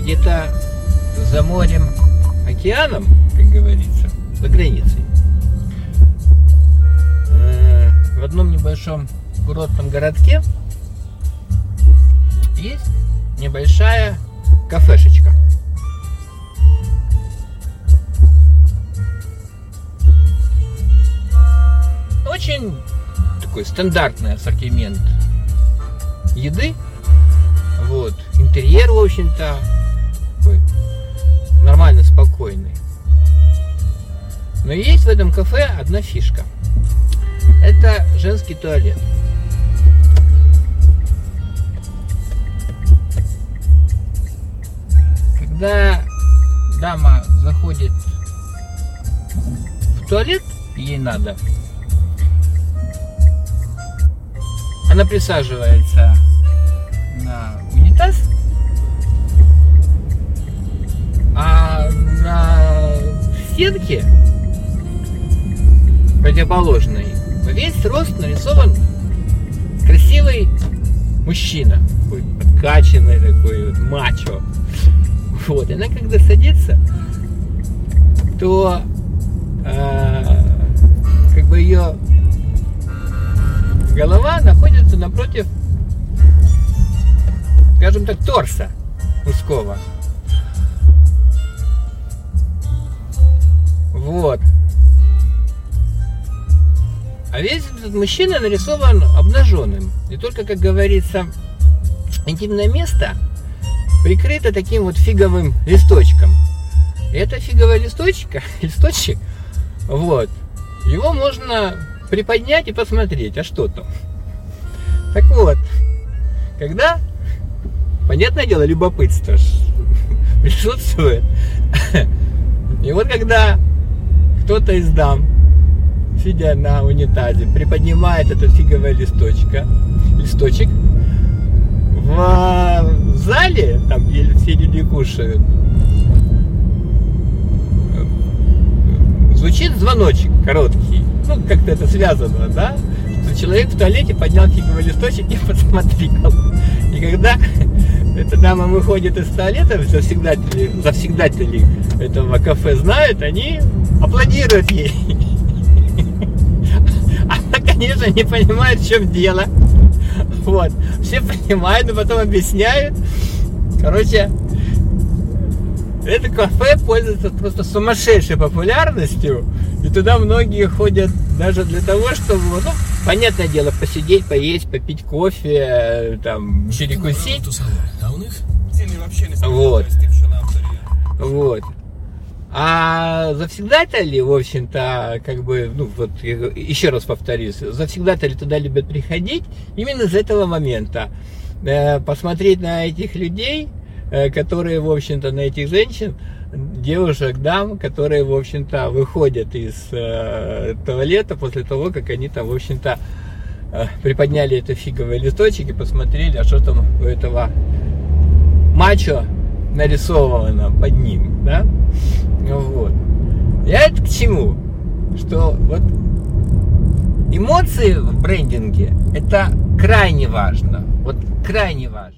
где-то за морем, океаном, как говорится, за границей. В одном небольшом курортном городке есть небольшая кафешечка. Очень такой стандартный ассортимент еды. Вот. Интерьер, в общем-то, такой нормально спокойный. Но есть в этом кафе одна фишка. Это женский туалет. Когда дама заходит в туалет, ей надо, она присаживается на унитаз, а на стенке противоположной во весь рост нарисован красивый мужчина, такой подкачанный, такой вот мачо. Вот, и она когда садится, то как бы ее голова находится напротив, скажем так, торса мужского. Вот. А весь этот мужчина нарисован обнаженным. И только, как говорится, интимное место прикрыто таким вот фиговым листочком. И это фиговый листочек, вот, его можно приподнять и посмотреть, а что там. Так вот, когда, понятное дело, любопытство присутствует, и вот когда кто-то из дам, сидя на унитазе, приподнимает этот фиговый листочек, в зале, там, где все люди кушают, звучит звоночек короткий. Ну, как-то это связано, да? Что человек в туалете поднял фиговый листочек и посмотрел. И когда эта дама выходит из туалета, завсегдатели этого кафе знают, они аплодируют ей. Она, конечно, не понимает, в чем дело. Вот. Все понимают, но потом объясняют. Короче, это кафе пользуется просто сумасшедшей популярностью. И туда многие ходят даже для того, чтобы, ну, понятное дело, посидеть, поесть, попить кофе, там, перекусить. Вот. Вот. А завсегдатели, в общем-то, как бы, ну, вот, еще раз повторюсь, завсегдатели туда любят приходить именно из этого момента. Посмотреть на этих людей, которые, в общем-то, на этих женщин, девушек, дам, которые, в общем-то, выходят из туалета после того, как они там, в общем-то, приподняли этот фиговый листочек и посмотрели, а что там у этого мачо нарисовано под ним, да? Вот. Я это к чему? Что вот эмоции в брендинге — это крайне важно. Вот крайне важно.